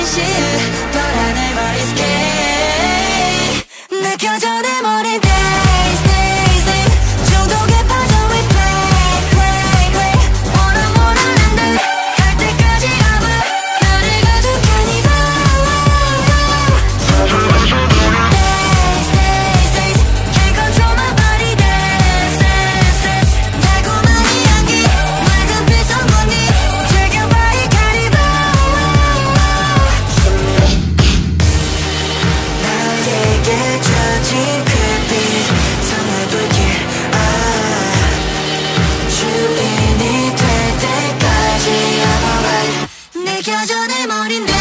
듯이 불안을 버리게 느껴져 내 머리 days days days 중독에 빠져 we play play play 원하는데 갈 때까지 가봐 나를 가득하니 days days days can't control my body dance dance dance 달콤한 이 향기 맑은 빛 선광이 즐겨봐 이 카니발 나에게 젖은 그빛 선을 불길 주인이 될 때까지 I'm alright 느껴져 내 머린